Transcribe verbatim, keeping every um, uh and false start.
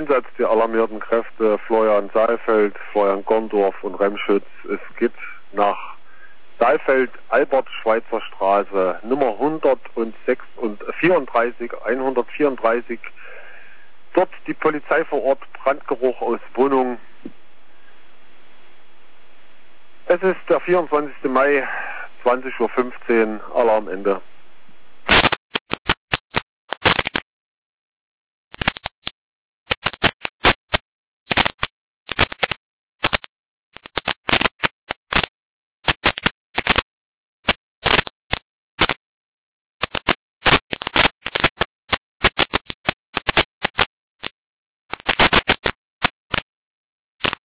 Einsatz der alarmierten Kräfte Florian Saalfeld, Florian Gondorf und Remschütz. Es geht nach Saalfeld, Albert Schweitzer Straße, Nummer hundertvierunddreißig, hundertvierunddreißig. Dort die Polizei vor Ort, Brandgeruch aus Wohnung. Es ist der vierundzwanzigste Mai, zwanzig Uhr fünfzehn, Alarmende.